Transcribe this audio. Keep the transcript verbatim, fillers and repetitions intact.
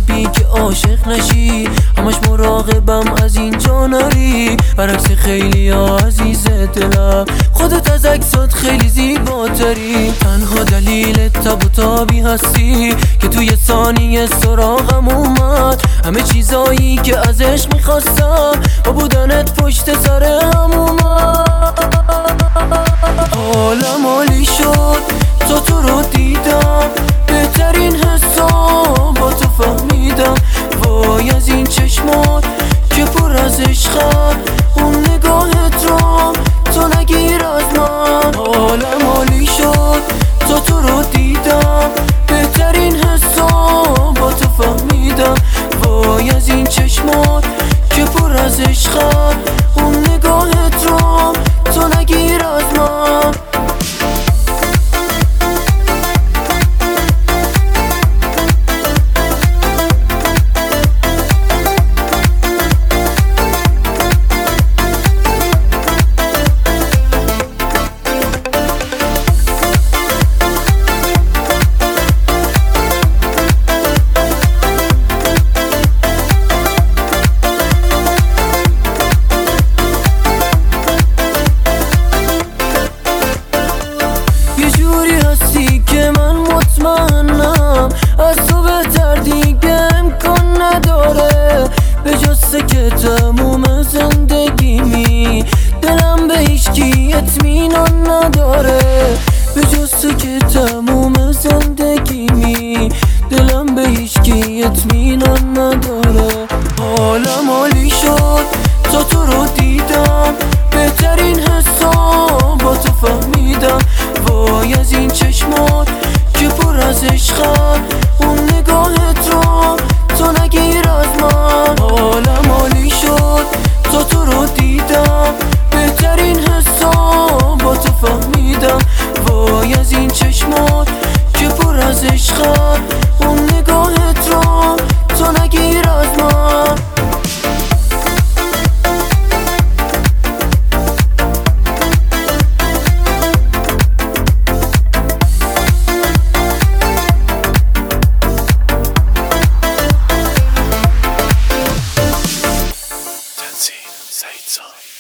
بی که عاشق نشی، همش مراقبم از اینجا نری. برعکس خیلی ها عزیز دلم، خودت از عکسات خیلی زیباتری. تنها دلیل تب و تابی هستی که توی ثانیه سراغم اومد. همه چیزایی که ازش میخواستم با بودنت پشت سر هم اومد. حالم عالی شد تا تو رو دیدم، بهترین حساب با تو فهمیدم. وای از این چشمات که پر از عشقم، اون نگاهت رو تو نگیر از من. حالم عالی شد تا تو رو دیدم، بهترین حساب با تو فهمیدم. وای از این چشمات که پر از عشقم، اون نگاهت رو تو نگیر از من. که من مطمئنم از تو بهتر دیگه امکان نداره. به جز که تموم زندگیمی دلم به هیچکی اطمینان نداره. به جز که تموم زندگیمی دلم به هیچکی اطمینان نداره. حالم عالی شد تا تو رو دیدم، بهترین حساب با تو فهمیدم. وای از این چشمات که پر از عشقم، اون نگاهت رو تو نگیر از من. حالم عالی شد تا تو رو دیدم، بهترین حساب با تو فهمیدم. وای از این چشمات که پر از عشقم، اون نگاهت رو تو نگیر از من. Satan.